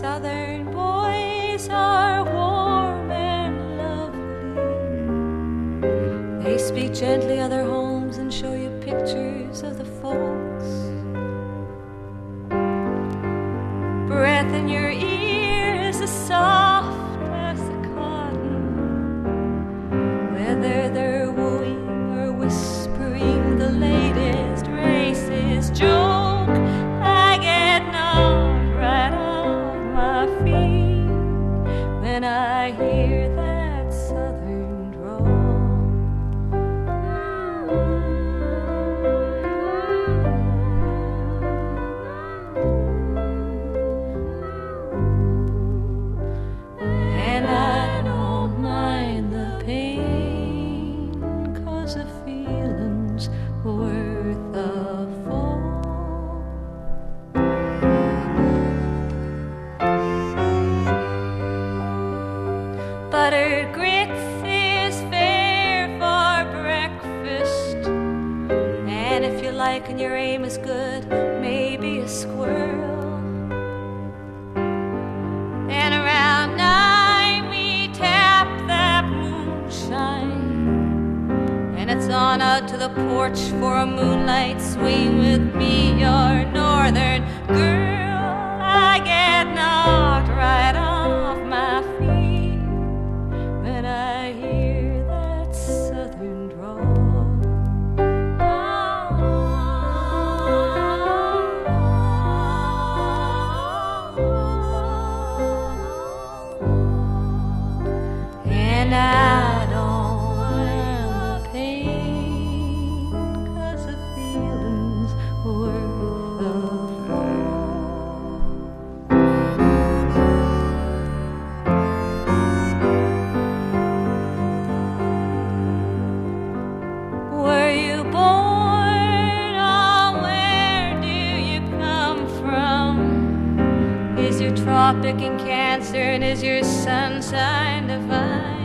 Southern boys are warm and lovely. They speak gently of their homes and show you pictures of the folks. Breath in your ears is soft as the cotton. Whether they're wooing or whispering the latest racist joke, I get knocked right off my feet when I hear that southern drawl. And I don't mind the pain, 'cause the feeling's worth the fall. Buttered grits is fair for breakfast, and if you like and your aim is good, maybe a squirrel. And around 9 we tap that moonshine, and it's on out to the porch for a moonlight swing with me, your northern girl. I get knocked right off my feet when I hear that southern drawl. And I don't mind the pain, 'cause the feeling's worth the fall. Were you born, or where do you come from? Is your tropic in Cancer, and is your sun sign divine?